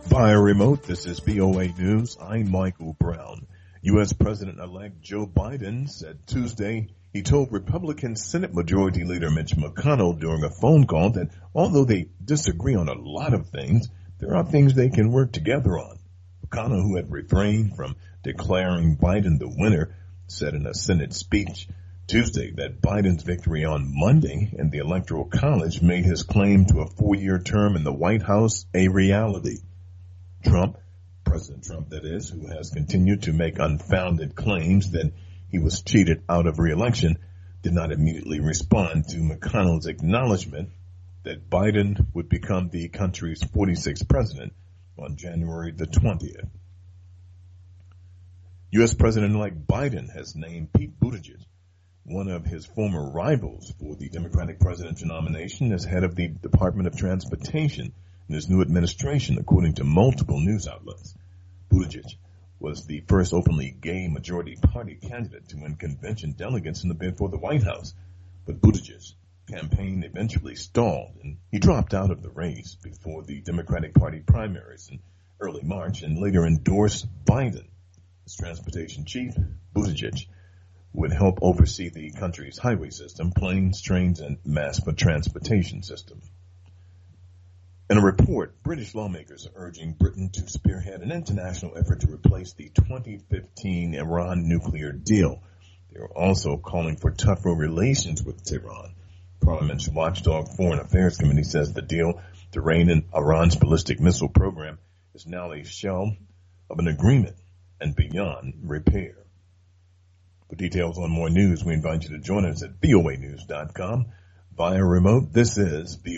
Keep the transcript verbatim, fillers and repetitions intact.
Via remote, this is V O A News. I'm Michael Brown. U S. President-elect Joe Biden said Tuesday he told Republican Senate Majority Leader Mitch McConnell during a phone call that although they disagree on a lot of things, there are things they can work together on. McConnell, who had refrained from declaring Biden the winner, said in a Senate speech Tuesday that Biden's victory on Monday in the Electoral College made his claim to a four-year term in the White House a reality. Trump, President Trump that is, who has continued to make unfounded claims that he was cheated out of re-election, did not immediately respond to McConnell's acknowledgement that Biden would become the country's forty-sixth president on January the twentieth. U S. President-elect Biden has named Pete Buttigieg, one of his former rivals for the Democratic presidential nomination, as head of the Department of Transportation in his new administration, according to multiple news outlets. Buttigieg was the first openly gay majority party candidate to win convention delegates in the bid for the White House. But Buttigieg's campaign eventually stalled, and he dropped out of the race before the Democratic Party primaries in early March and later endorsed Biden. As transportation chief, Buttigieg would help oversee the country's highway system, planes, trains, and mass transportation system. In a report, British lawmakers are urging Britain to spearhead an international effort to replace the twenty fifteen Iran nuclear deal. They are also calling for tougher relations with Tehran. Parliament's watchdog Foreign Affairs Committee says the deal to rein in Iran's ballistic missile program is now a shell of an agreement and beyond repair. For details on more news, we invite you to join us at V O A news dot com. Via remote, this is V O A.